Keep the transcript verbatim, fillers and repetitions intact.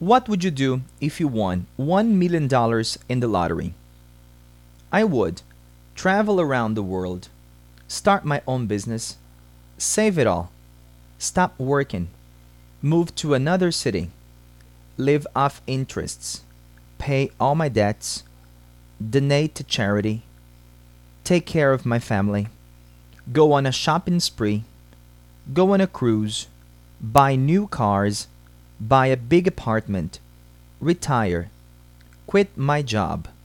What would you do if you won one million dollars in the lottery? I would travel around the world, start my own business, save it all, stop working, move to another city, live off interests, pay all my debts, donate to charity, take care of my family, go on a shopping spree, go on a cruise, buy new cars, buy a big apartment, retire, quit my job,